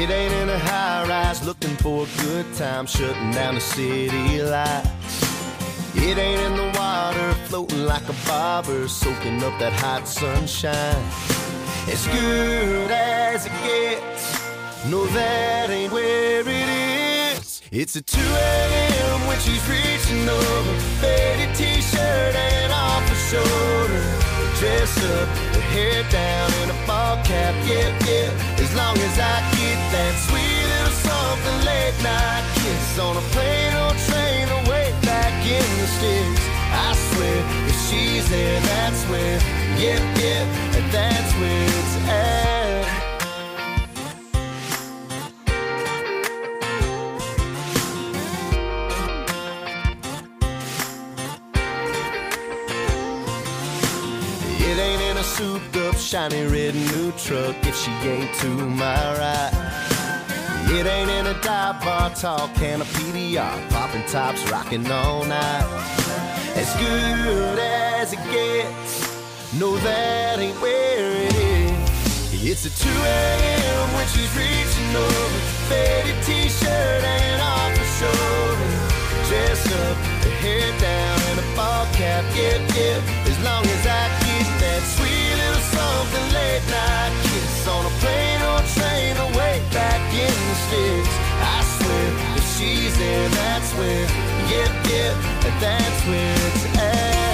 It ain't in a high rise looking for a good time, shutting down the city lights. It ain't in the water floating like a bobber, soaking up that hot sunshine. As good as it gets, no, that ain't where it is. It's at 2 a.m. when she's reaching over, faded t-shirt and off her shoulder, dress up, her hair down in a ball cap, yeah, yeah. As long as I get that sweet little something late night kiss on a plane or train away back in the sticks. I swear, if she's there, that's where, yeah, yeah, and that's where it's at. It ain't in a souped up, shiny red new truck if she ain't to my right. It ain't in a dive bar, tall can of PDR, popping tops, rocking all night. As good as it gets, no, that ain't where it is. It's at 2 a.m. when she's reaching over, faded t-shirt and off her shoulder, dress up, her hair down and a ball cap, yeah, yeah. As long as I get that sweet little something late night kiss on a plane or train away back in the sticks. I swear, if she's there, that's where, yeah, yeah, and that's where it's at.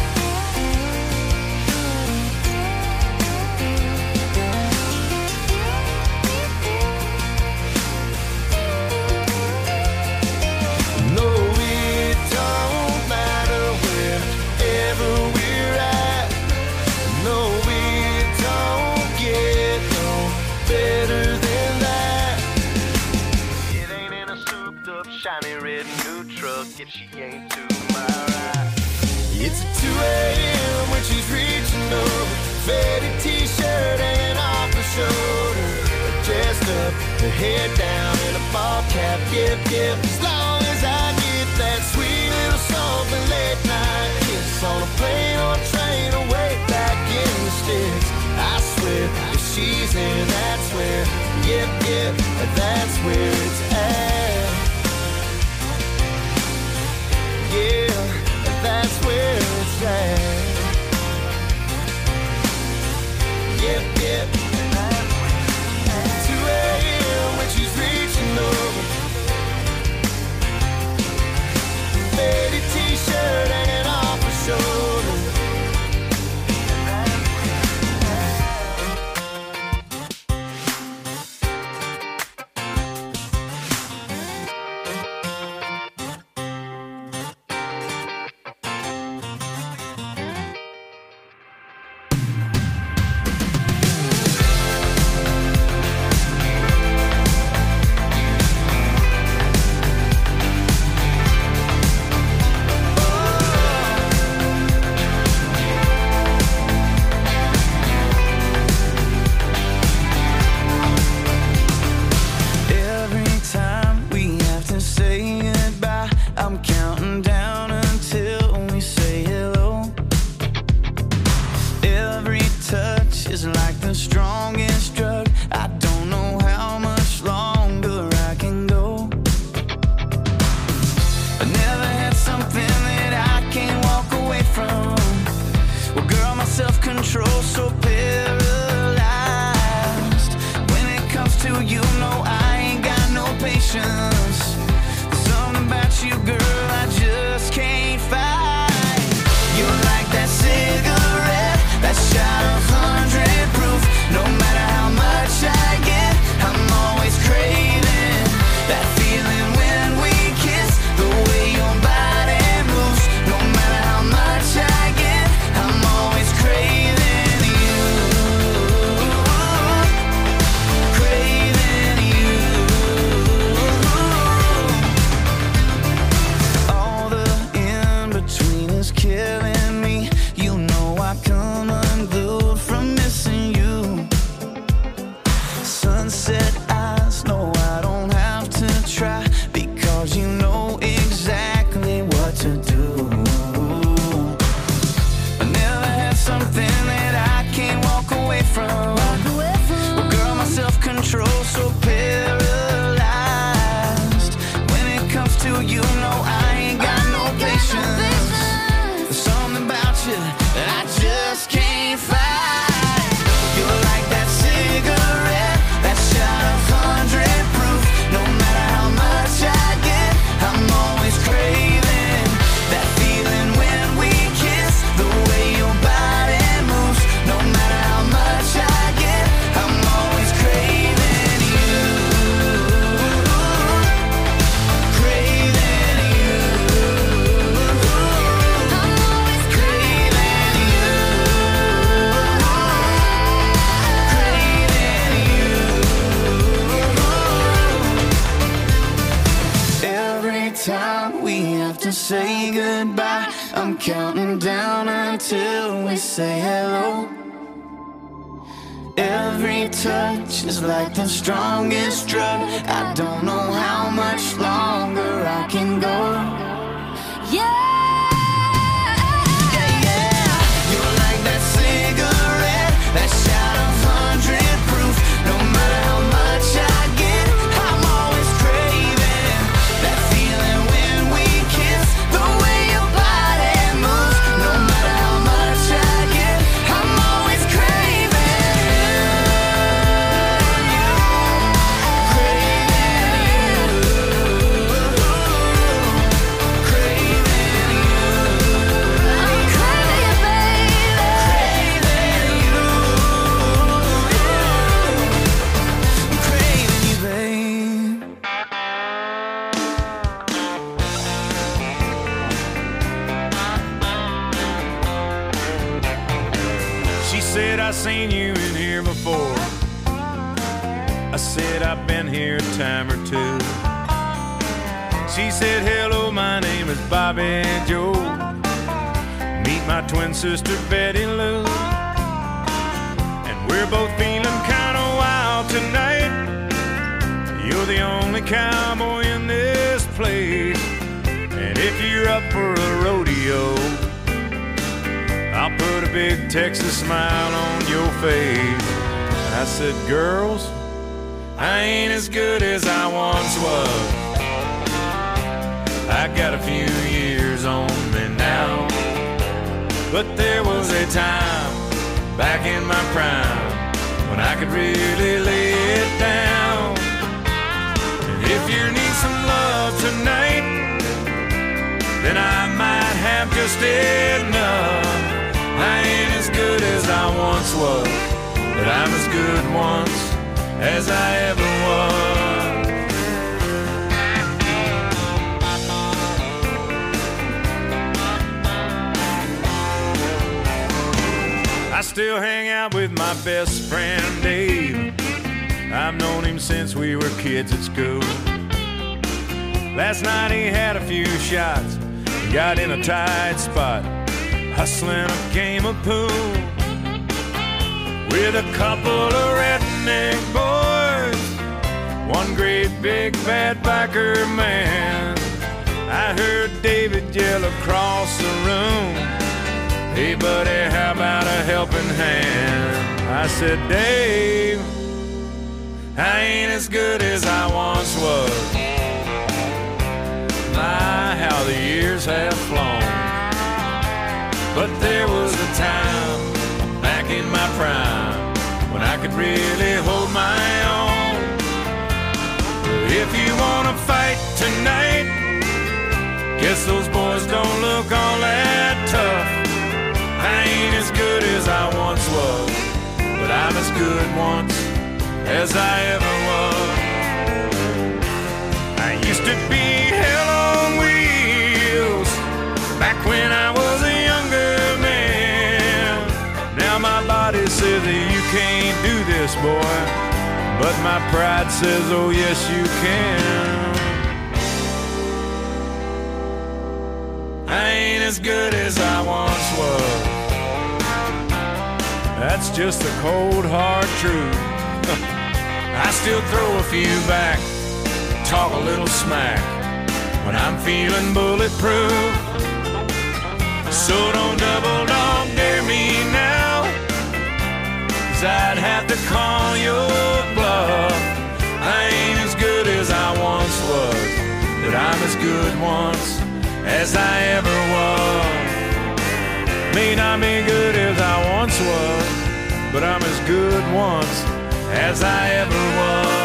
If she ain't to my right. It's at 2 a.m. when she's reaching over, faded t-shirt and off her shoulder, dressed up, her hair down in a ball cap, yep, yep. As long as I get that sweet little something late night kiss on a plane or train away back in the sticks. I swear, if she's in, that's where, yep, yep, that's where it's at. Yeah, that's where it's at. Yep, yep. 2 a.m. when she's reaching over, faded t-shirt hanging off her shoulder. Control so pale. I'm counting down until we say hello. Every touch is like the strongest drug. I don't know how much longer I can go. Yeah. You're like that cigarette, that shot of 100 proof. No matter how much I get, I'm always craving that feeling when we kiss. The way your body moves. No matter how much I get, I'm always craving you. Craving you. I'm craving you, baby. Craving you. I'm craving you, babe. She said, I seen you in here before. I said, I've been here a time or two. She said, hello, my name is Bobby Joe. Meet my twin sister, Betty Lou. And we're both feeling kind of wild tonight. You're the only cowboy in this place. And if you're up for a rodeo, I'll put a big Texas smile on your face. I said, girls, I ain't as good as I once was. I got a few years on me now. But there was a time back in my prime when I could really lay it down. And if you need some love tonight, then I might have just enough. I ain't as good as I once was, but I'm as good once as I ever was. I still hang out with my best friend Dave. I've known him since we were kids at school. Last night he had a few shots, got in a tight spot, hustling a game of pool with a couple of redneck boys, one great big bad biker man. I heard David yell across the room, hey buddy, how about a helping hand? I said, Dave, I ain't as good as I once was. My, how the years have flown. But there was a time back in my prime when I could really hold my own. If you wanna fight tonight, guess those boys don't look all that tough. I ain't as good as I once was, but I'm as good once as I ever was. I used to be hell on wheels back when I was a younger man. Now my body says that you can't do this, boy, but my pride says, oh yes you can. I ain't as good as I once was. That's just the cold hard truth. I still throw a few back, talk a little smack when I'm feeling bulletproof. So don't double dog dare me now, 'cause I'd have to call your bluff. I ain't as good as I once was, but I'm as good once as I ever was. May not be good as I once was, but I'm as good once as I ever was.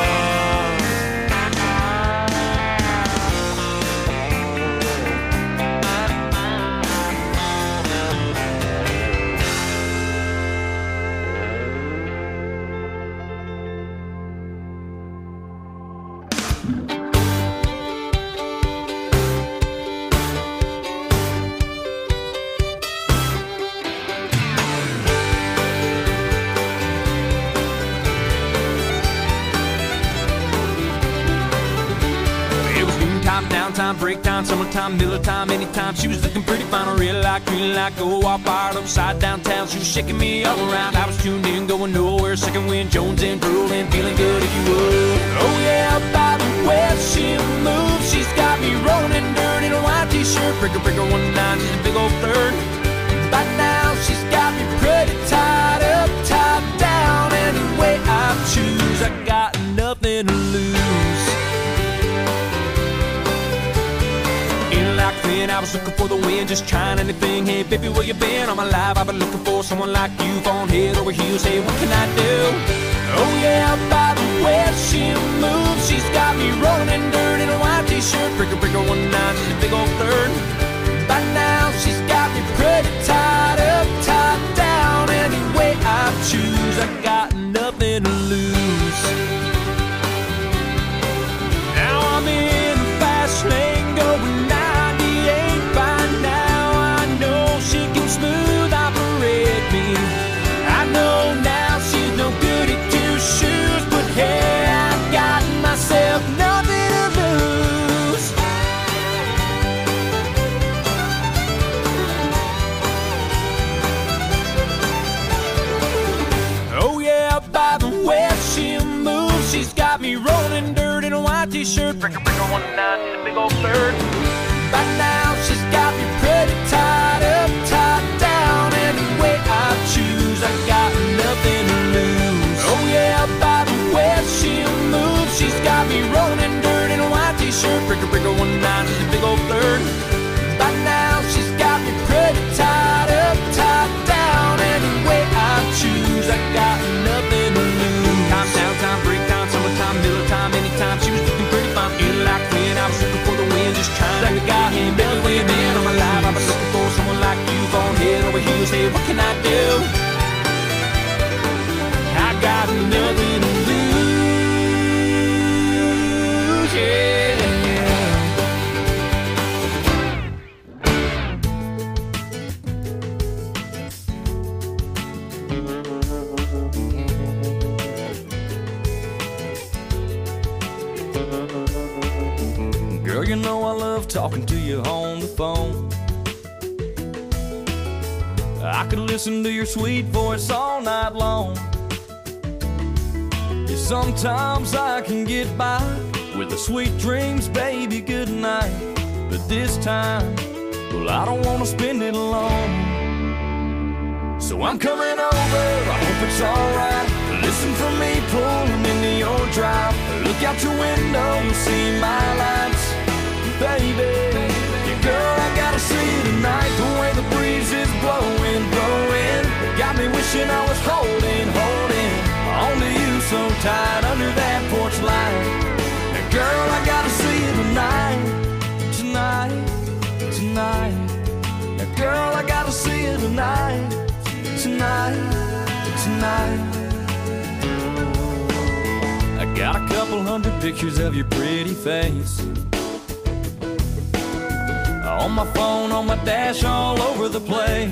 downtime, break time, summertime, Miller time, anytime. She was looking pretty fine, a real light, green light, go all fired upside downtown. She was shaking me all around. I was tuned in, going nowhere. Second wind, Jones in, drooling, feeling good if you would. Oh yeah, by the way she moves, she's got me rolling in dirt in a white t-shirt. Breaker, breaker, 1-9, she's a big old flirt. By now she's got me pretty tied up, top down. Any way I choose, I got nothing to lose. In like then, I was looking for the wind, just trying anything. Hey baby, where you been? All my life I've been looking for someone like you, on head over heels. Hey, what can I do? Oh yeah, by the way she moves, she's got me rolling in dirt in a white t-shirt. Breaker, breaker, 1-9, she's a big old flirt. By now she's got me pretty tied up, top down. Any way I choose, I got nothing to lose. Now I'm in the fast lane going 98. By now I know she can smooth operate me. I know now she's no good at two shoes, but hey, I got myself nothing to lose. Oh yeah, by the way she moves, she's got me rolling dirt in a white t-shirt. Breaker, breaker, 1-9, she's a big old flirt. By now she's got me pretty tied up, top down. Any way I choose, I got nothing to lose. Oh yeah, by the way she moves, she's got me rolling in dirt in a white t-shirt. Breaker, breaker, 1-9, she's a big old flirt. By now she's got me pretty tied up, top down. Any way I choose, I got nothing to lose. Time, downtime, break time, summertime, Miller time, anytime. She was looking pretty fine, feeling like when I was looking for the wind, just trying like a guy. Hey, Billy, where you been? All my life I've been looking for someone like you, on head over heels. Hey, what can I do? I got nothing to lose, yeah. Girl, you know I love talking to you on the phone. I could listen to your sweet voice all night long. Yeah, sometimes I can get by with the sweet dreams, baby, good night. But this time, well, I don't want to spend it alone. So I'm coming over, I hope it's alright. Listen for me pulling into your drive. Look out your window, you'll see my lights. Baby, yeah, girl, I gotta see you tonight. The way the breeze is blowing, blowing, got me wishing I was holding onto you so tight under that porch light. Now, girl, I gotta see you tonight, tonight, tonight. Now, girl, I gotta see you tonight, tonight, tonight. I got a couple hundred pictures of your pretty face on my phone, on my dash, all over the place.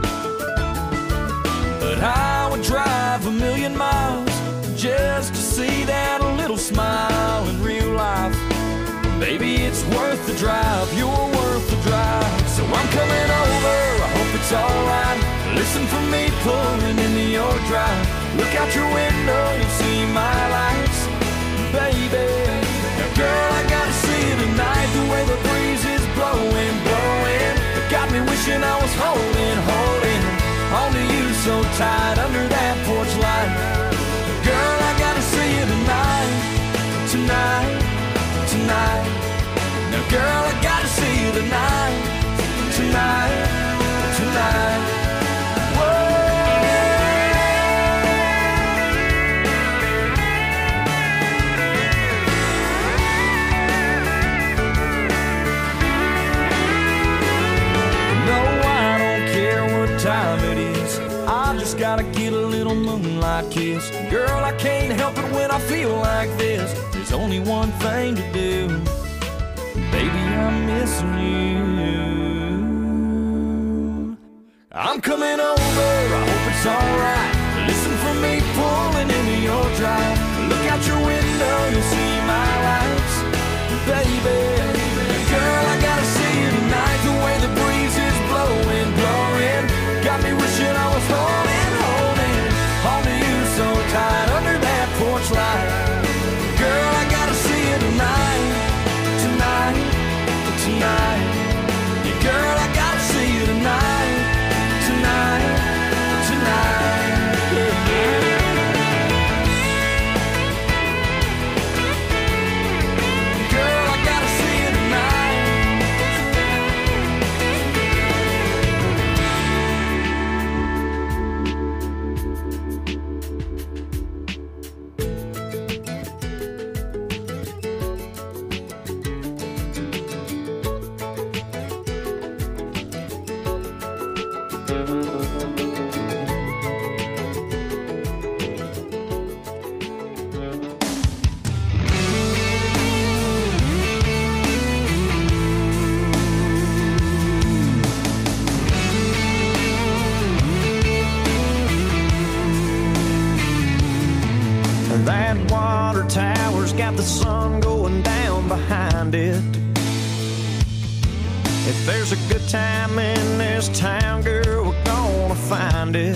But I would drive 1,000,000 miles just to see that little smile in real life. Baby, it's worth the drive, you're worth the drive. So I'm coming over, I hope it's alright. Listen for me pulling into your drive. Look out your window, you'll see my lights. Baby, now girl, I gotta see you tonight. The way the breeze is blowing, blowing, it got me wishing I was holding onto you so tight under that porch light. Girl, I gotta see you tonight, tonight, tonight. Now girl, I gotta see you tonight, tonight, tonight. Gotta get a little moonlight kiss. Girl, I can't help it when I feel like this. There's only one thing to do. Baby, I'm missing you. I'm coming over, I hope it's alright. Listen for me pulling into your drive. Look out your window, you'll see my lights. Baby, girl, fire's got the sun going down behind it. If there's a good time in this town, girl, we're gonna find it.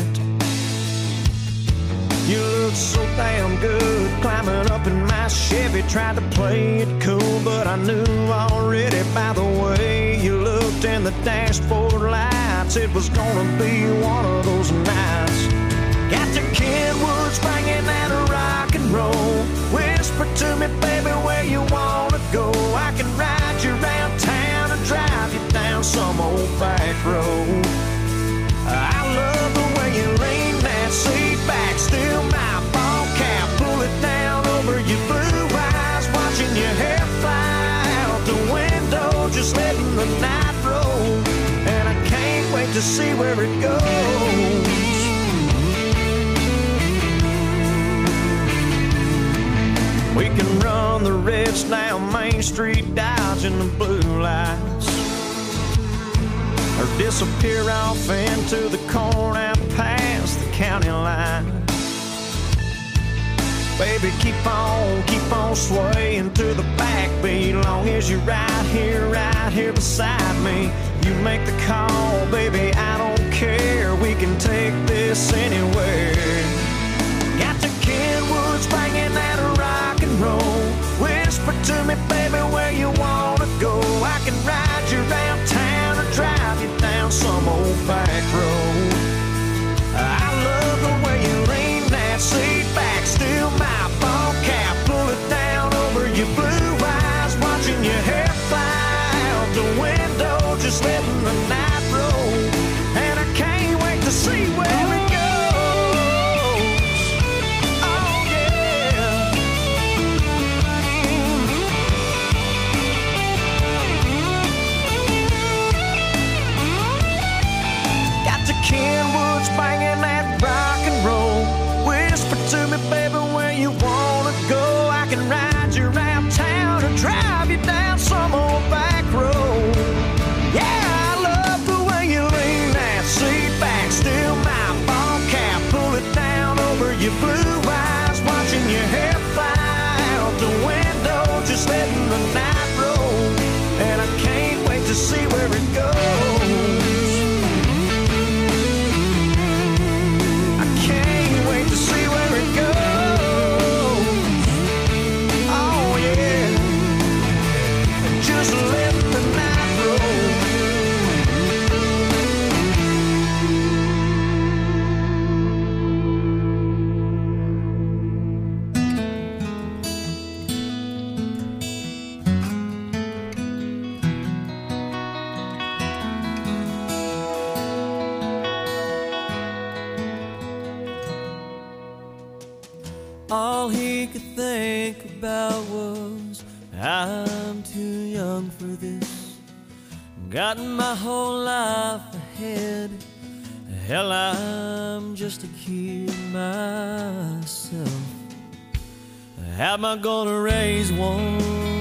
You look so damn good climbing up in my Chevy. Tried to play it cool, but I knew already by the way you looked in the dashboard lights it was gonna be one of those nights. Got to Kenwood banging that rock and roll. Whisper to me, baby, where you wanna go. I can ride you around town and drive you down some old back road. I love the way you lean that seat back, still my ball cap, pull it down over your blue eyes, watching your hair fly out the window, just letting the night roll, and I can't wait to see where it goes. We can run the reds down Main Street, dodging the blue lights, or disappear off into the corn out past the county line. Baby, keep on swaying to the backbeat, long as you're right here beside me. You make the call, baby, I don't care, we can take this anywhere. Got to Kenwood's banging that rock and roll. Whisper to me, baby, where you wanna go. I can ride you around town or drive you down some old back road. I love the way you lean that seat back, still my ball cap, pull it down over your blue eyes, watching your hair fly out the window, just letting the night roll, and I can't wait to see where it goes. Kenwood's banging that rock and roll. Whisper to me, baby, where you wanna go. I can ride you around town or drive you down some old back road. Yeah, I love the way you lean that seat back, still my ball cap, pull it down over your blue eyes, watching your hair fly out the window, just letting the night roll, and I can't wait to see where it goes. See where it goes. Oh yeah, just let the night roll. All he could think about was, I'm too young for this. Got my whole life ahead. Hell, I'm just a kid myself. How am I gonna raise one?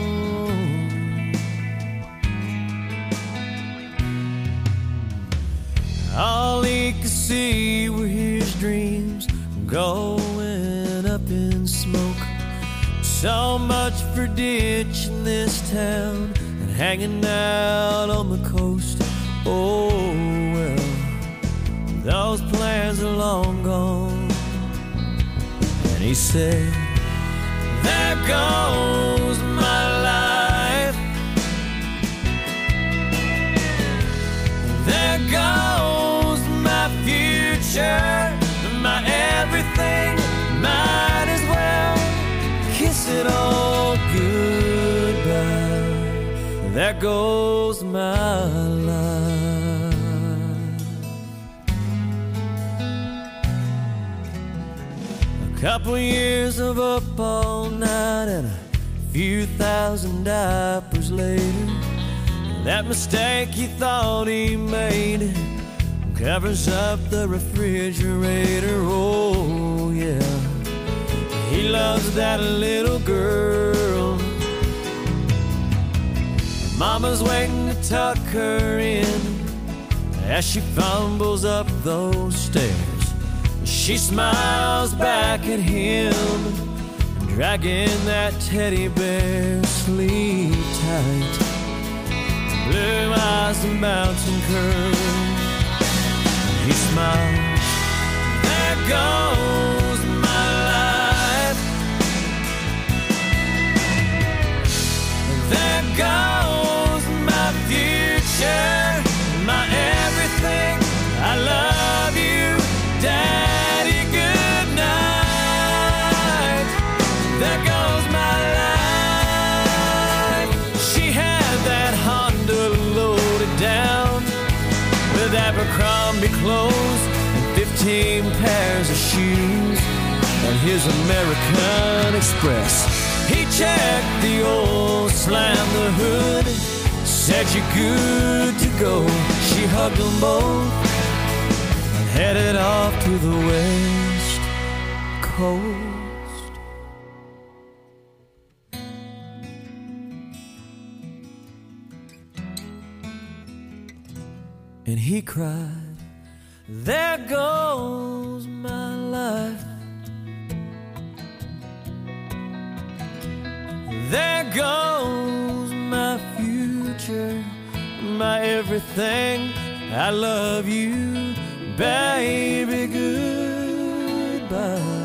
All he could see were his dreams going up in smoke. So much for ditching this town and hanging out on the coast. Oh well, those plans are long gone. And he said, there goes my life. There goes my future, my everything. Might as well kiss it all goodbye. There goes my life. A couple years of up all night and a few thousand diapers later, that mistake he thought he made covers up the refrigerator. Oh yeah, he loves that little girl. Mama's waiting to tuck her in as she fumbles up those stairs. She smiles back at him and dragging that teddy bear sleep tight. Blue eyes and mountain curve. He smiles. There goes my life. There goes my future, my everything. I love you, Daddy. Good night. There goes my life. She had that Honda loaded down with Abercrombie clothes and 15 pairs of shoes and his American Express. He checked the oil, slammed the hood, said you're good to go. She hugged them both and headed off to the West Coast. And he cried, there goes my life. There goes my future, my everything. I love you, baby, goodbye.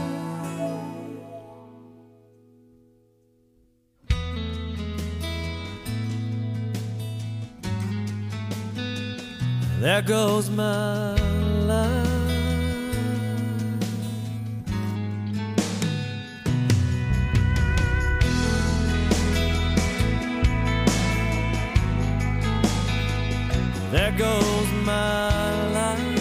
There goes my life. There goes my life.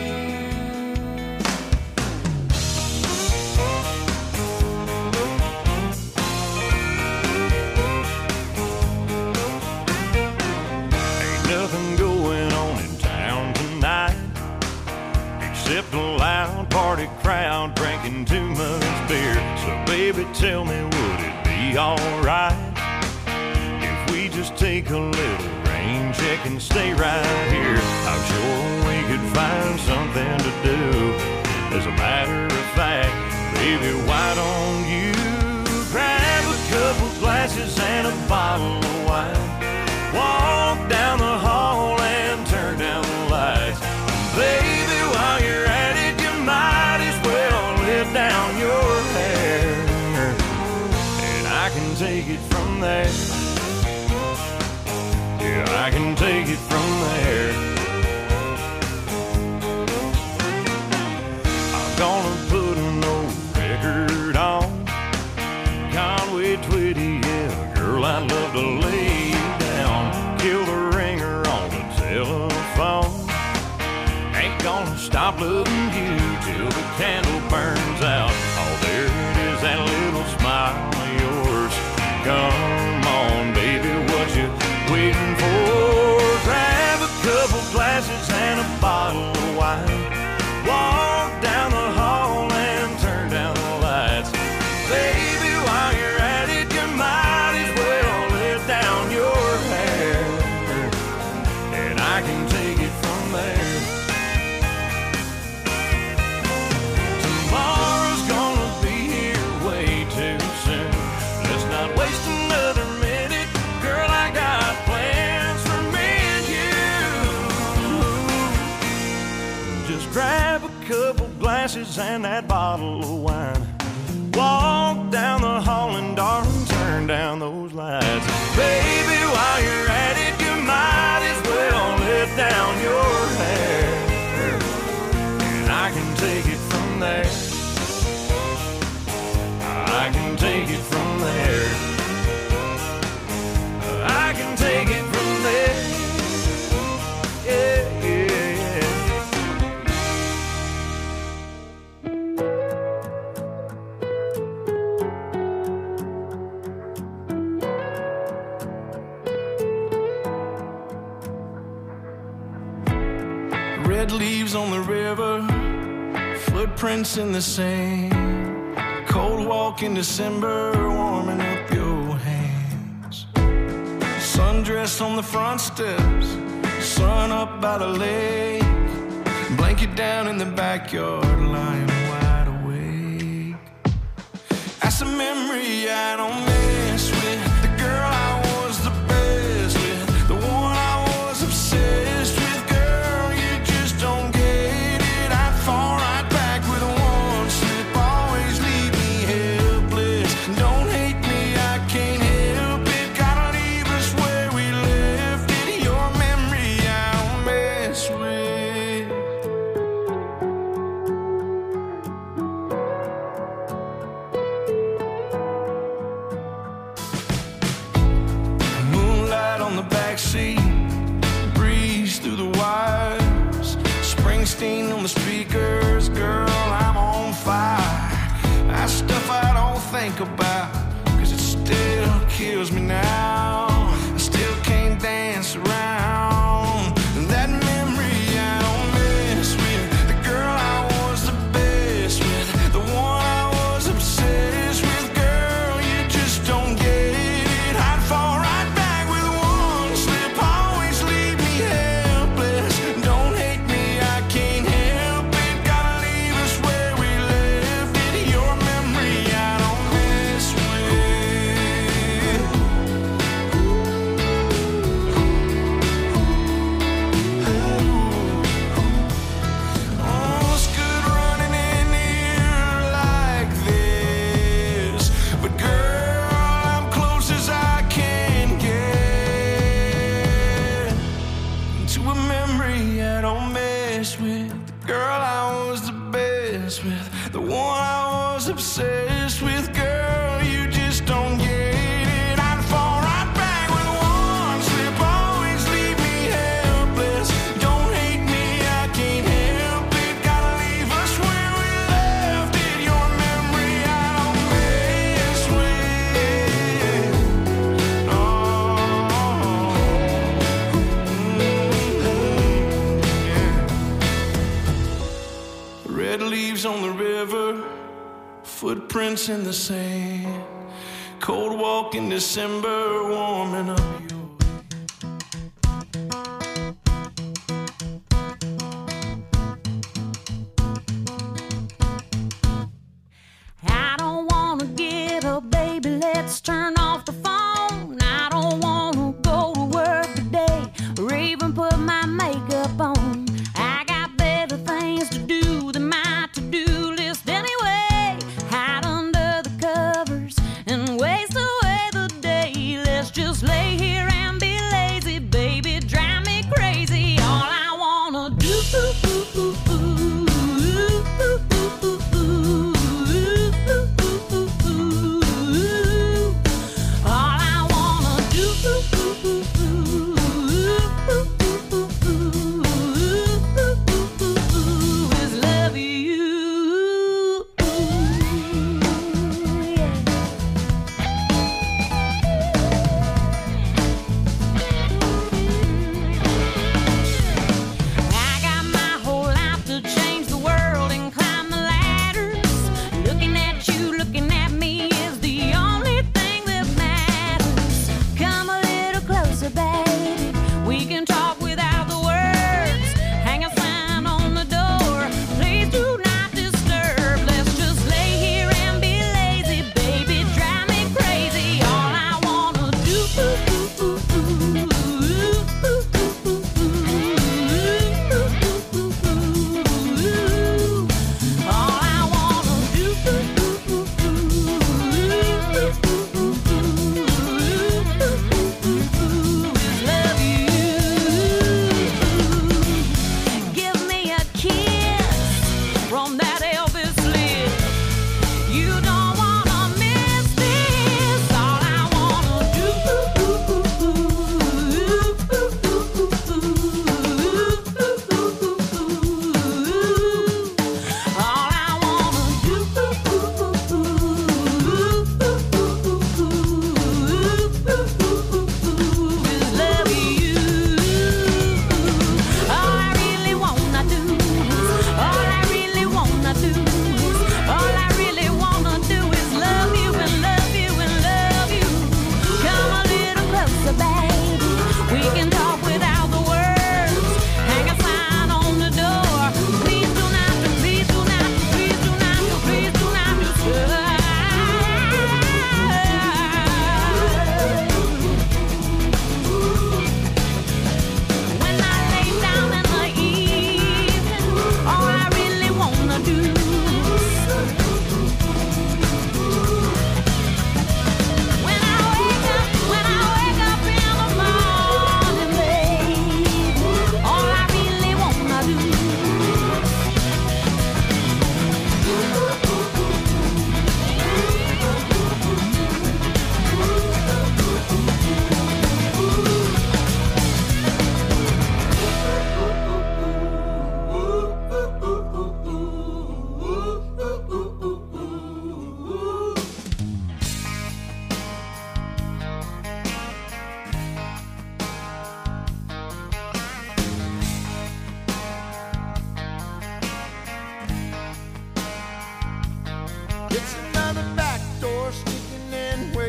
Ain't nothing going on in town tonight except a loud party crowd drinking too much beer. So baby, tell me, would it be alright if we just take a little rain check and stay right here? I'm sure we could find something to do. As a matter of fact, baby, why don't you grab a couple glasses and a bottle of wine, walk down the hall and turn down the lights. Baby, while you're at it, you might as well let down your hair, and I can take it from there. Yeah, I can take it from there. I'm gonna put an old record on Conway Twitty, yeah, girl, I'd love to lay you down. Kill the ringer on the telephone. Ain't gonna stop loving you till the candle burns out. Oh, there it is, that little smile of yours. Come on, baby, what you waiting for? Grab a couple glasses and a bottle of wine, walk down the hall and turn down the lights. Baby, while you're at it, you might as well let down your hair, and I can take it from there. Tomorrow's gonna be here way too soon. Let's not waste another minute. Girl, I got plans for me and you. Just grab a couple glasses and that bottle of wine, walk down the hall and darling, turn down those lights. Baby, while you're at it, you might as well let down your hair, and I can take it from there. I can take it from there. I can take it from there. Yeah, yeah, yeah. Red leaves on the river, footprints in the sand. Cold walk in December, warming up your hands. Sundress on the front steps, sun up by the lake. Blanket down in the backyard, lying wide awake. just a memory I don't mess with. The girl I was the best with, the one I was obsessed with. Girl, you just don't get it. I'd fall right back with one slip. Always leave me helpless. Don't hate me, I can't help it. Gotta leave us where we left it. Your memory I don't mess with. Moonlight on the backseat, breeze through the wires, Springsteen on the speakers. Girl, I'm on fire. That stuff I don't think about, 'cause it still kills me now. I still can't dance around that memory I don't mess with. The girl I was the best with, the one I was obsessed with. Girl, you just don't get it. I'd fall right back with one slip. Always leave me helpless. Don't hate me, I can't help it. Gotta leave us where we left it. Your memory I don't mess with. Oh, it's good running in here like this, but girl, I'm close as I can get to a memory I don't mess with. The girl I was the best with, the one I was obsessed with. Girl, you just don't get it. I'd fall right back with one slip. Always leave me helpless. Don't hate me, I can't help it. Gotta leave us where we left it. Your memory I don't mess with. Red leaves on the river, footprints in the sand. Cold walk in December, warming up your I don't wanna get up, baby, let's turn off the phone. I don't wanna go to work today or even put my makeup on. I got better things to do than my to-do list anyway. Hide under the covers and waste away the day. Let's just lay here and be lazy, baby, drive me crazy. All I wanna do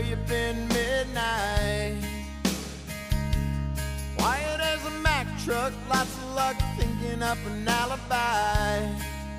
you been midnight? Quiet as a Mack truck, lots of luck thinking up an alibi.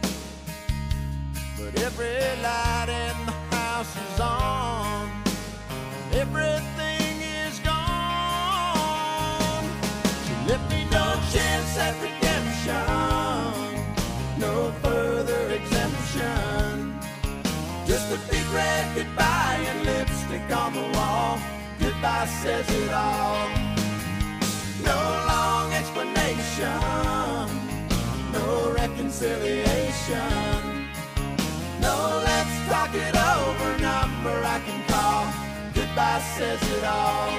But every light in the house is on, everything is gone. She left me no chance at redemption, no further exemption. Just a big red goodbye and lipstick on the wall. Goodbye says it all. No long explanation, no reconciliation. No, let's talk it over, number I can call. Goodbye says it all.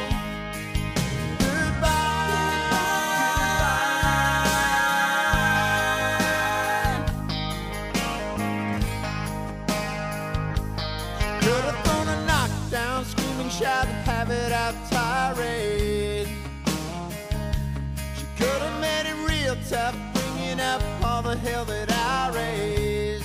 Goodbye. Could have thrown a knockdown, screaming, shout, have it out tirade. She could have made it real tough, bringing up all the hell that I raised.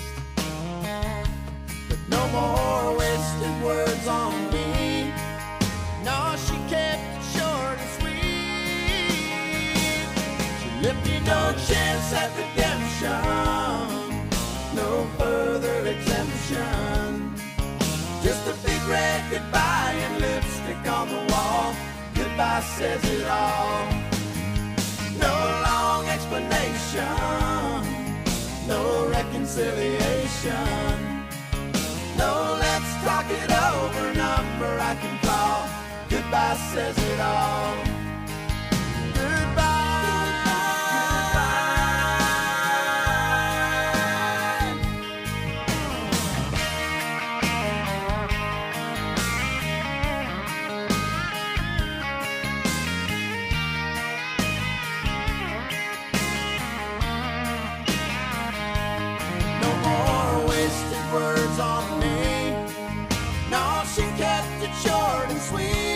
No more wasted words on me. No, she kept it short and sweet. She left me no chance at redemption, no further exemption. Just a big red goodbye and lipstick on the wall. Goodbye says it all. No long explanation, no reconciliation. No, let's talk it over, number I can call. Goodbye says it all. Goodbye. No more wasted words on me. She kept it short and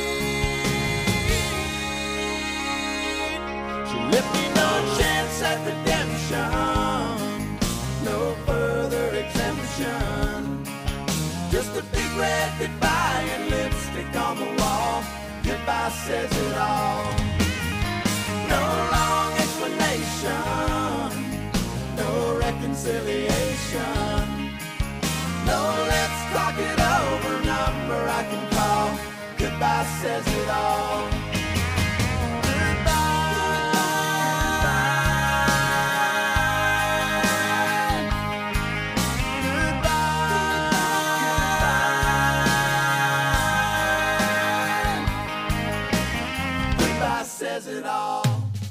sweet. She left me no chance at redemption, no further exemption. Just a big red goodbye and lipstick on the wall. Goodbye says it all. No long explanation, no reconciliation. No, let's talk it over, number I can call. Goodbye says it all. Goodbye says it all.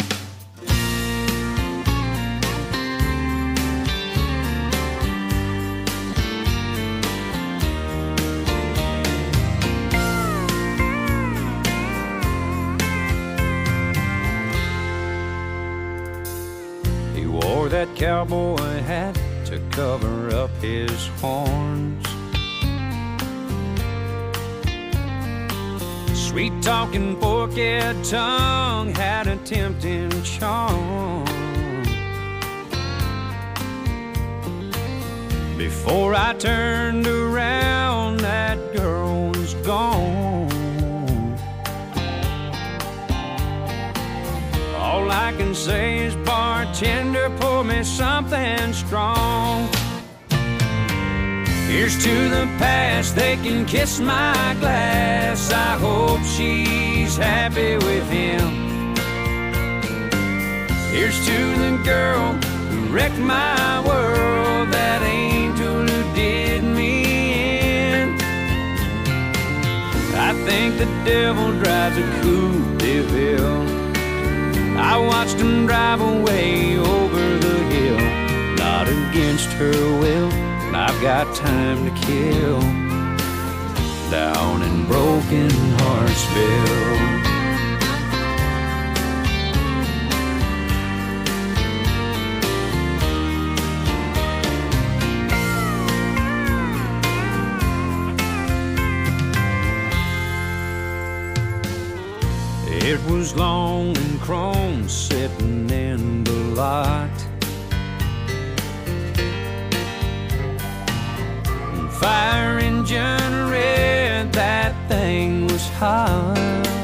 That cowboy hat to cover up his horns. Sweet talking forked tongue had a tempting charm. Before I turned around, that girl was gone. All I can say is, bartender, pour me something strong. Here's to the past, they can kiss my glass. I hope she's happy with him. Here's to the girl who wrecked my world, that angel who did me in. I think the devil drives a Coupe de Ville. I watched him drive away over the hill, not against her will. I've got time to kill down in Broken Heartsville. It was long and chrome sitting in the lot. Fire engine red, that thing was hot.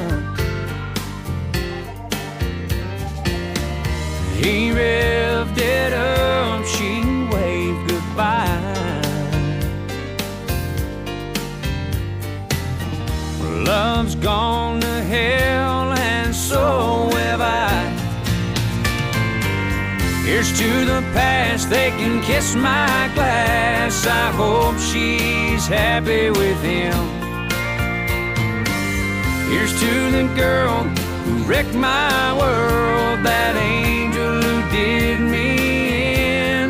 He revved it up, she waved goodbye. Love's gone to hell and so have I. Here's to the past, they can kiss my glass. I hope she's happy with him. Here's to the girl who wrecked my world, that angel who did me in.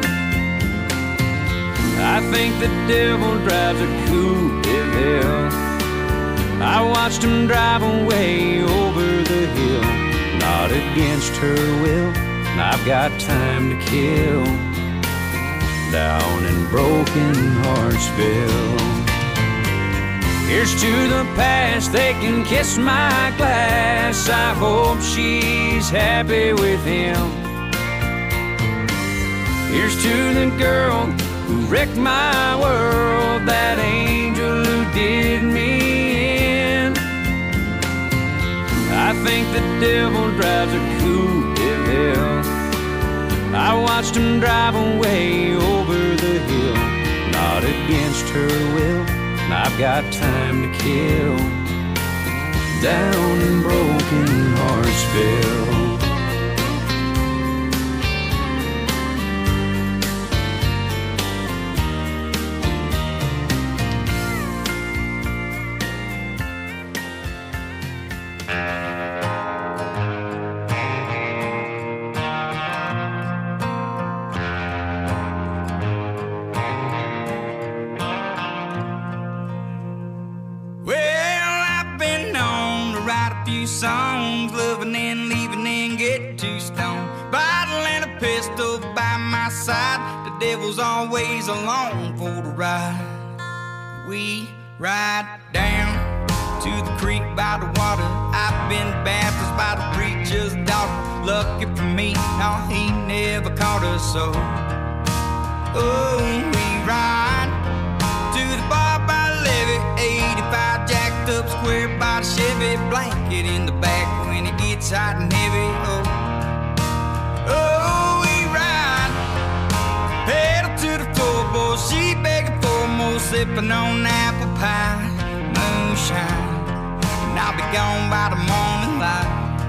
I think the devil drives a coupe de ville. I watched him drive away over the hill, not against her will. I've got time to kill down in Broken Heartsville. Here's to the past, they can kiss my glass. I hope she's happy with him. Here's to the girl who wrecked my world, that angel who did me in. I think the devil drives a coupe de ville. I watched him drive away over the hill, not against her will. I've got time to kill down in Broken Heartsville. Songs, loving and leaving and get too stoned. Bottle and a pistol by my side. The devil's always along for the ride. We ride down to the creek by the water. I've been baptized by the preacher's daughter. Lucky for me, no, he never caught us so. Oh, we ride to the bar by the levee, 85 jacked up square by the Chevy, blanket in the back when it gets hot and heavy. Oh, oh, we ride, pedal to the floorboard, she begging for more, sipping on apple pie, moonshine, and I'll be gone by the morning light.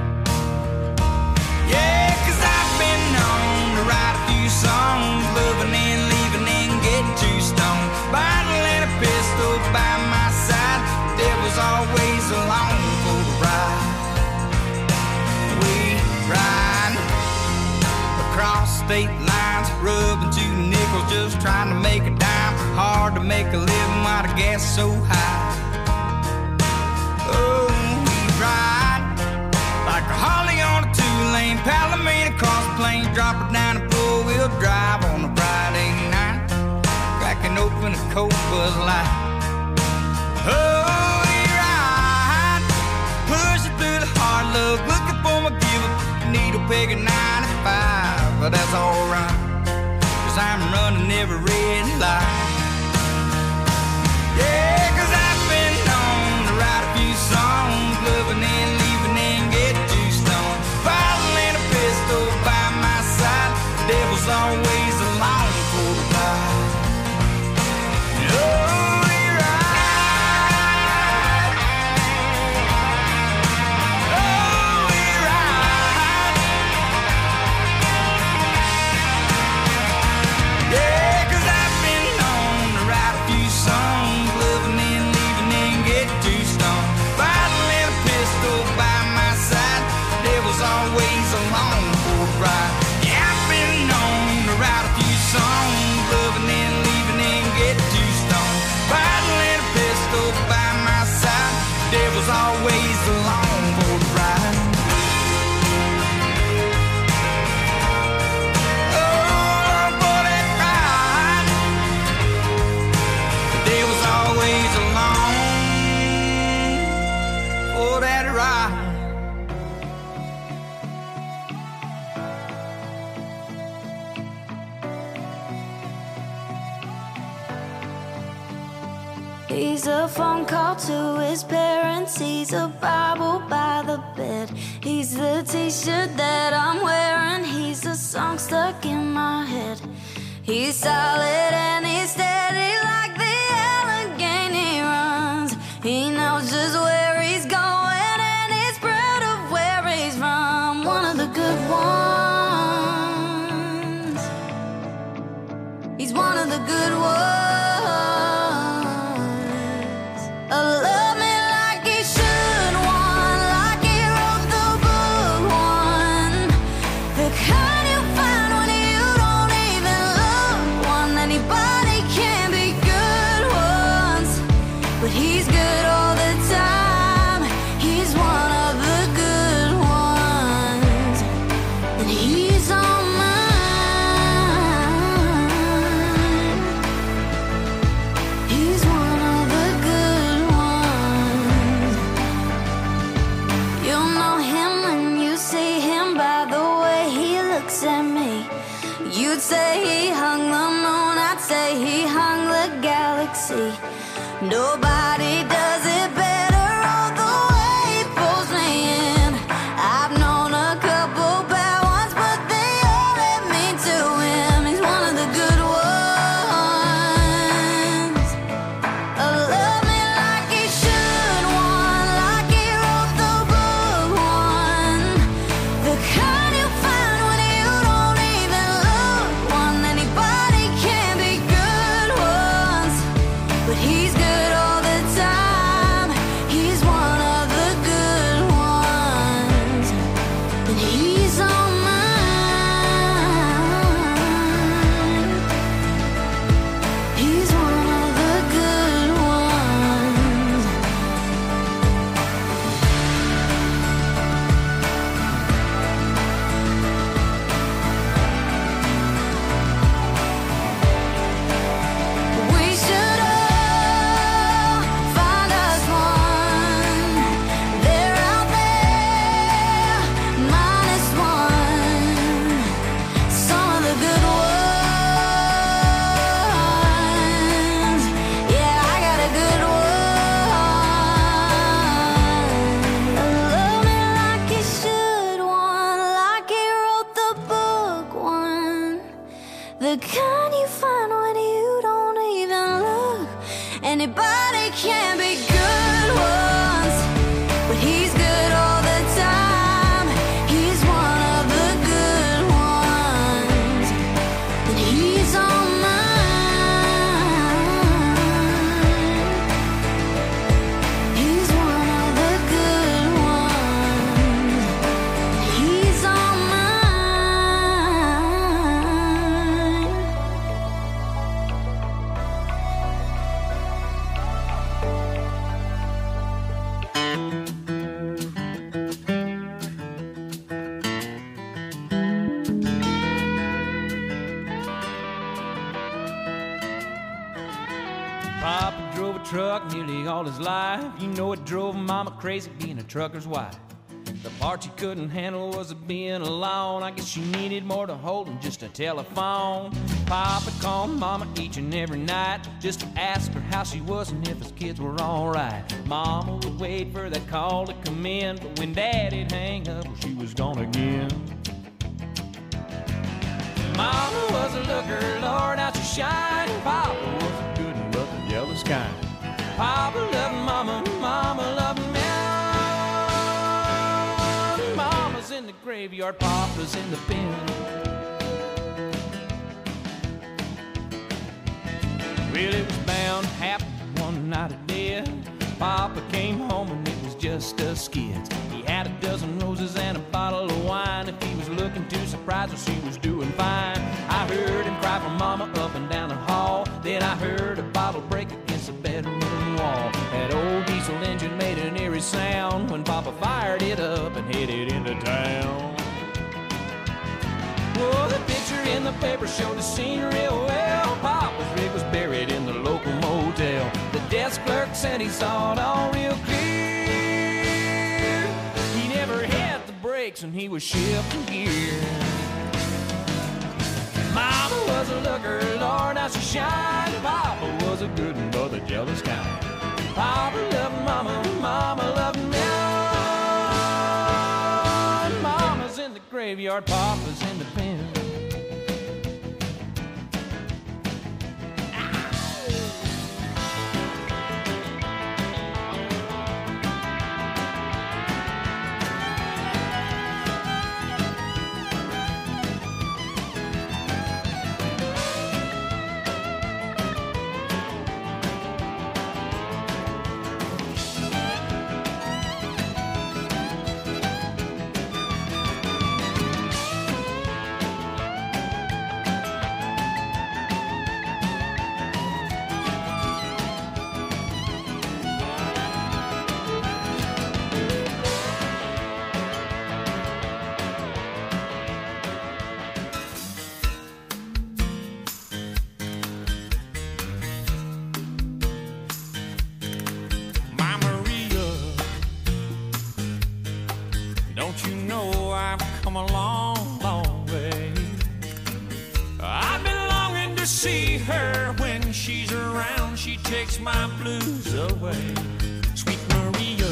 Yeah, 'cause I've been known to write a few songs, loving and leaving and get too stoned. Bottle and a pistol by my side, the devil's always along for the ride. We ride across state lines, rubbing 2 nickels, just trying to make a dime. Hard to make a living while the gas is so high. Oh, we ride like a Harley on a 2-lane, Palomino across the plains, drop it down and 4-wheel drive on a Friday night, cracking open a cold Bud Light. Oh, we ride, pushing through the hard luck, looking for my give-up, needle peg at 95, but that's alright, 'cause I'm running every red light. Yeah, 'cause I've been known to write a few songs, loving and leaving and get too stoned. Bottle and a pistol by my side, the devil's always along for the ride. Oh, we ride. Oh, we ride. Yeah, 'cause I've been known to write a few songs, living and leaving and get too stoned. Bottle and a pistol by my side, the devil's always along for the ride. Yeah, I've been known to write a few songs, living and leaving and get too stoned. Bottle and a pistol by my side, the devil's always along for the ride. Oh, for that ride, the devil's always along for that ride. He's a phone call to his parents. He's a Bible by the bed. He's the t-shirt that I'm wearing. He's a song stuck in my head. He's solid and he's steady like the Allegheny runs. He knows just where he's going and he's proud of where he's from. One of the good ones. He's one of the good ones. Love me like he should, one like he wrote the book, one the kind you find when you don't even look, one anybody can be good ones, but he's good all the time. He's one of the good ones, and he's on mine. He's one of the good ones. You'll know him when you see him by the way he looks at me. You'd say he hung the moon, I'd say he hung the galaxy. Nobody does it better, all the way he pulls me in. I've known a couple bad ones, but they all led me to him. He's one of the good ones. Love me like he should, one like he wrote the book, one the kind you find when you don't even look, one anybody can be good ones, but he's good all the time. He's one of the good ones, and he's on mine. He's one of the good ones. We should all find us one. They're out there, minus one. Some of the good ones. Yeah, I got a good one. Love me like he should, one like he wrote the book, one the kind you find when you don't even look. Anybody can be good ones, but he's good all the time. He's one of the good ones, and he's on mine. He's one of the good ones, and he's on mine. Papa drove a truck nearly all his life. You know it drove Mama crazy being a trucker's wife. The part she couldn't handle was being alone. I guess she needed more to hold than just a telephone. Papa called Mama each and every night just to ask her how she was and if his kids were alright. Mama would wait for that call to come in, but when Daddy'd hang up, well, she was gone again. Mama was a looker, Lord, how she shined. Papa was a good and but the jealous kind. Papa loved Mama, Mama loved me. Mama's in the graveyard, Papa's in the pen. Well, it was bound to happen one night of death. Papa came home and it was just us kids. He had a dozen roses and a bottle of wine. If he was looking too surprised, well, she was doing fine. I heard him cry for Mama up and down the hall. Then I heard a bottle break against the bedroom wall. That old diesel engine made an eerie sound when Papa fired it up and headed into town. Oh, the picture in the paper showed the scene real well. Papa's rig was buried in the local motel. The desk clerk said he saw it all real clear. He never had the brakes and he was shifting gear. Mama was a looker, Lord, how she shined. Papa was a good one, but the jealous kind. Papa loved Mama, Mama loved me. Mama's in the graveyard, Papa's in the pen. Don't you know I've come a long, long way? I've been longing to see her. When she's around, she takes my blues away. Sweet Maria,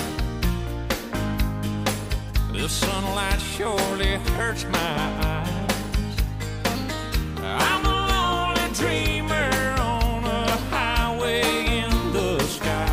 the sunlight surely hurts my eyes. I'm a lonely dreamer on a highway in the sky.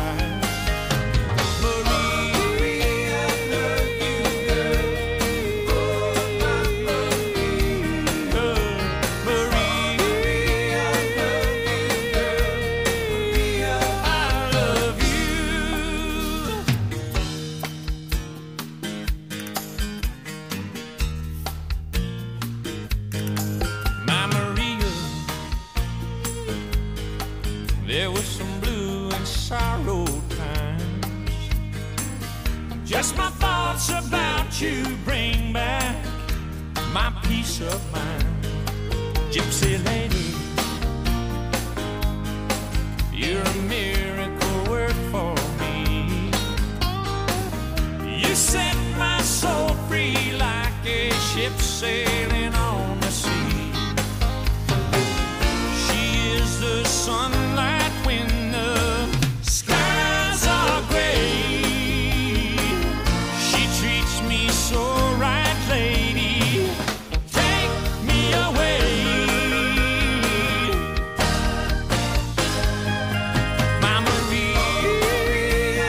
There was some blue and sorrow times. Just my thoughts about you bring back my peace of mind. Gypsy lady, you're a miracle work for me. You set my soul free like a ship sailing on the sea. She is the sunlight when the skies are gray. She treats me so right, lady. Take me away. My Maria,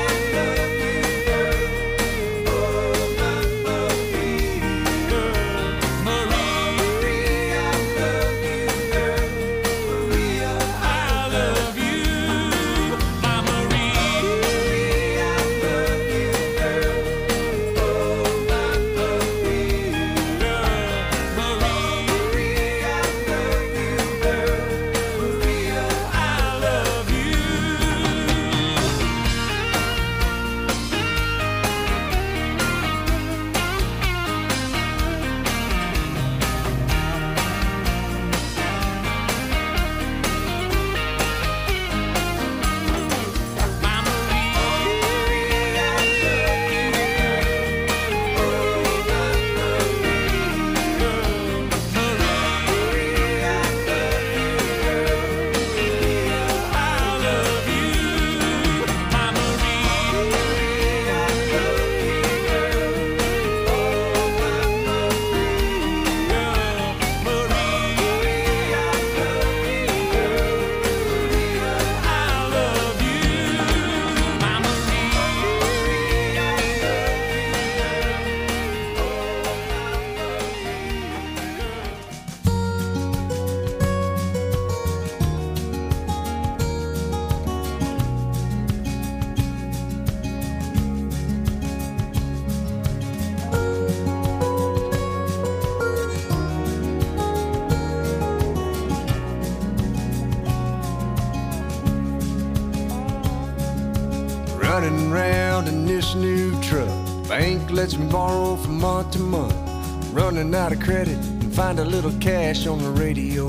Running around in this new truck. Bank lets me borrow from month to month. Running out of credit and find a little cash on the radio.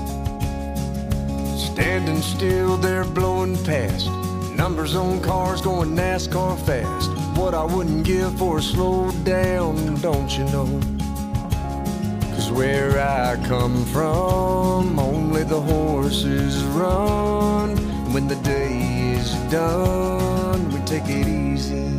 Standing still there blowing past. Numbers on cars going NASCAR fast. What I wouldn't give for a slow down, don't you know? 'Cause where I come from, only the horses run. When the day is is done, we take it easy.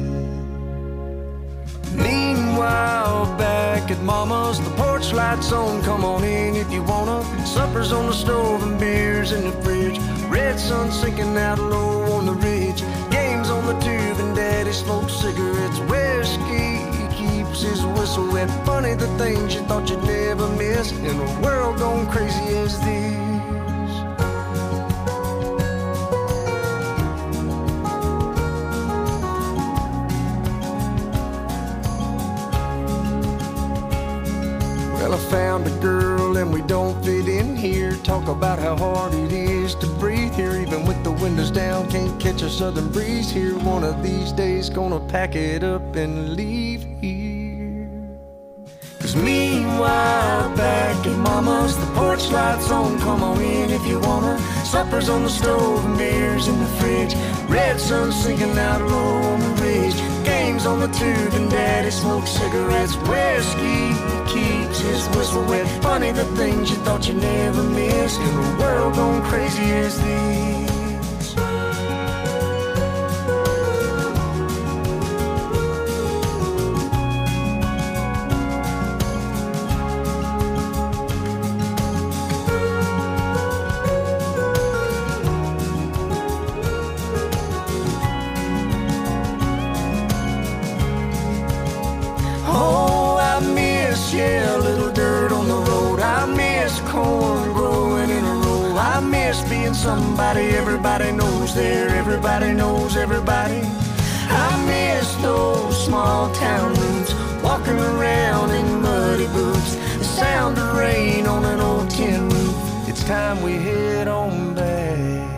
Meanwhile, back at Mama's, the porch lights on, come on in if you wanna. Supper's on the stove and beers in the fridge. Red sun sinking out low on the ridge. Games on the tube and Daddy smokes cigarettes. Whiskey keeps his whistle wet. Funny the things you thought you'd never miss in a world gone crazy as this. Well, I found a girl and we don't fit in here. Talk about how hard it is to breathe here, even with the windows down. Can't catch a southern breeze here. One of these days gonna pack it up and leave here. Cause meanwhile, back at Mama's, the porch lights on, come on in if you wanna. Supper's on the stove and beers in the fridge. Red sun sinking out low on the ridge. Games on the tube and Daddy smokes cigarettes. Whiskey keeps his whistle wet. Funny the things you thought you never missed in a world gone crazy as this. Yeah, a little dirt on the road. I miss corn growing in a row. I miss being somebody everybody knows there. Everybody knows everybody. I miss those small town roots, walking around in muddy boots, the sound of rain on an old tin roof. It's time we head on back.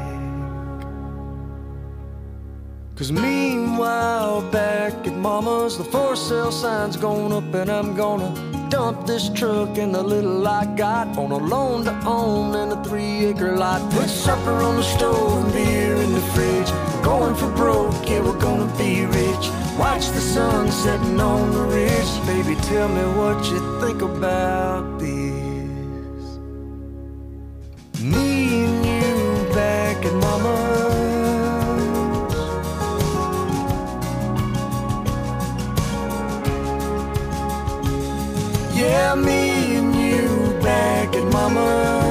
Cause meanwhile, back at Mama's, the for sale sign's gone up and I'm gonna dump this truck and the little I got on a loan to own and a 3-acre lot. Put supper on the stove and beer in the fridge. We're going for broke, yeah, we're gonna be rich. Watch the sun setting on the ridge. Baby, tell me what you think about this. Me and you back at Mama's. Yeah, me and you back at Mama's.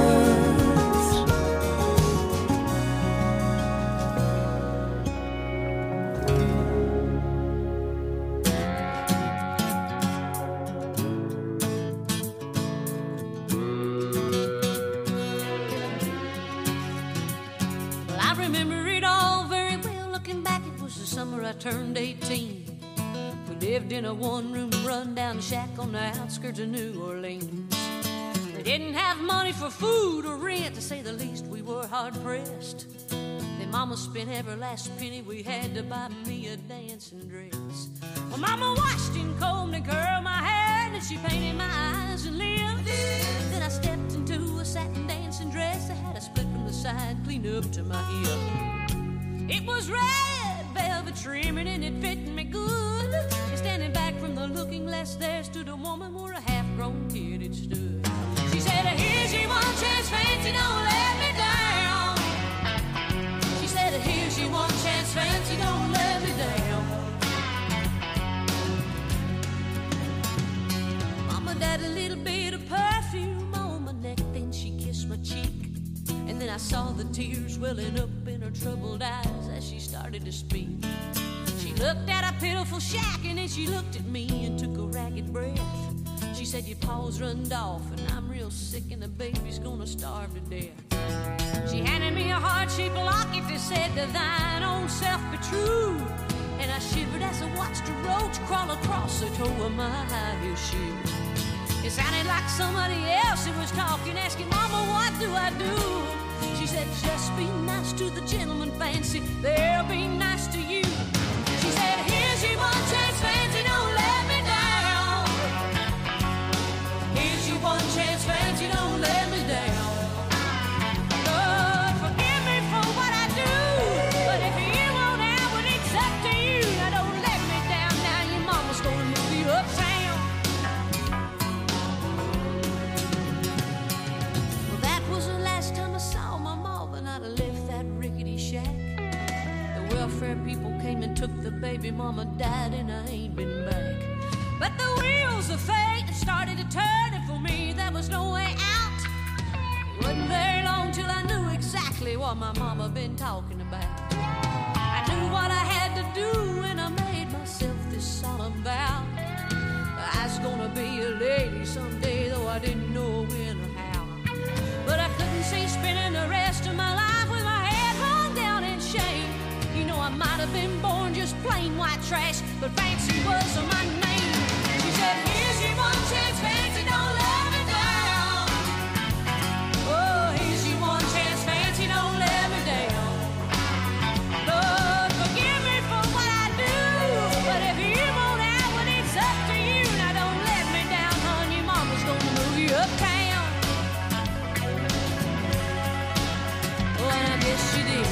Well, I remember it all very well. Looking back, it was the summer I turned 18. We lived in a one-room run-down shack on the outskirts of New Orleans. We didn't have money for food or rent, to say the least. We were hard-pressed. Then Mama spent every last penny we had to buy me a dancing dress. Well, Mama washed and combed and curled my hair, and she painted my eyes and lips. Then I stepped into a satin dancing dress that had a split from the side clean up to my hip. It was red velvet trimming and it fit me good. And standing back from the looking glass, there stood a woman where a half-grown kid had stood. She said, here's your one chance, fancy, don't let me down. She said, here's your one chance, fancy, don't let me down. Mama died a little bit of perfume on my neck, then she kissed my cheek. And then I saw the tears welling up in her troubled eyes as she started to speak. She looked at a pitiful shack and then she looked at me and took a ragged breath. She said, your paws runned off and I'm real sick and the baby's gonna starve to death. She handed me a heart-shaped locket that said, to thine own self be true. And I shivered as I watched a roach crawl across the toe of my high-heel shoe. It sounded like somebody else who was talking, asking, Mama, what do I do? She said, just be nice to the gentleman, fancy, they'll be nice to you. She said, here's your one chance, fancy, don't let me down. Here's your one chance, fancy, don't let me down. Lord, forgive me for what I do, but if you won't have it, it's up to you. Now don't let me down, now your mama's gonna move you uptown. Well, that was the last time I saw my mom, and I'd have left that rickety shack. baby mama died and I ain't been back. But the wheels of fate started to turn, and for me there was no way out. It wasn't very long till I knew exactly what my mama been talking about. I knew what I had to do, and I made myself this solemn vow. I was gonna be a lady someday, though I didn't know when or how. But I couldn't see spending the rest of my life with my head hung down in shame. You know, I might have been born just plain white trash, but Fancy was my name. She said, here's your one chance, Fancy, don't let me down. Oh, here's your one chance, Fancy, don't let me down. Lord, forgive me for what I do, but if you won't out when it's up to you, now don't let me down, hon, your mama's gonna move you uptown. Oh, and I guess she did.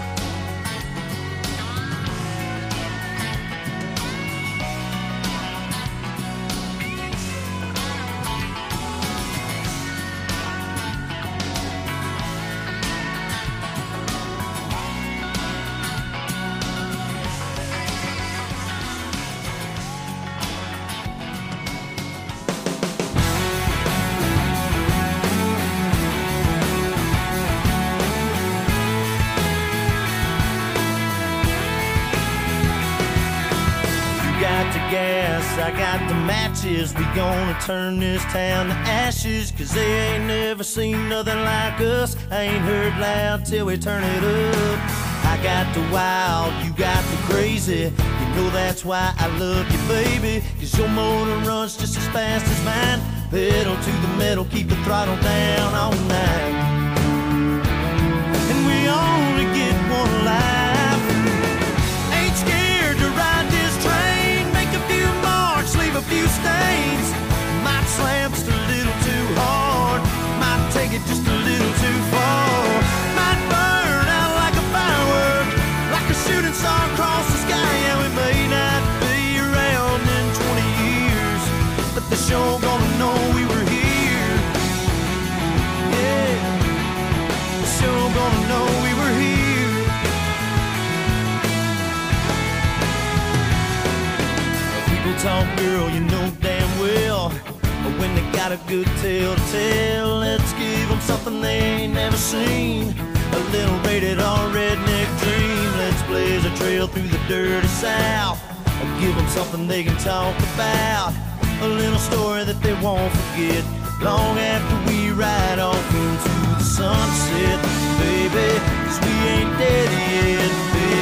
I got the matches, we gonna turn this town to ashes. Cause they ain't never seen nothing like us. I ain't heard loud till we turn it up. I got the wild, you got the crazy. You know that's why I love you, baby. Cause your motor runs just as fast as mine. Pedal to the metal, keep the throttle down all night. And we only get one life. Ain't scared to ride this train. Make a few marks, leave a few stains. Might slam just a little too hard. Might take it just a little too far. Might burn out like a firework, like a shooting star across the sky. Yeah, we may not be around in 20 years, but the show gonna know we were here. Yeah, the show gonna know we were here. People talk, girl, you know damn well, but when they got a good tale to tell, let's give them something they ain't never seen. A little rated R redneck dream. Let's blaze a trail through the dirty South. Give them something they can talk about. A little story that they won't forget long after we ride off into the sunset, baby. 'Cause we ain't dead yet, baby.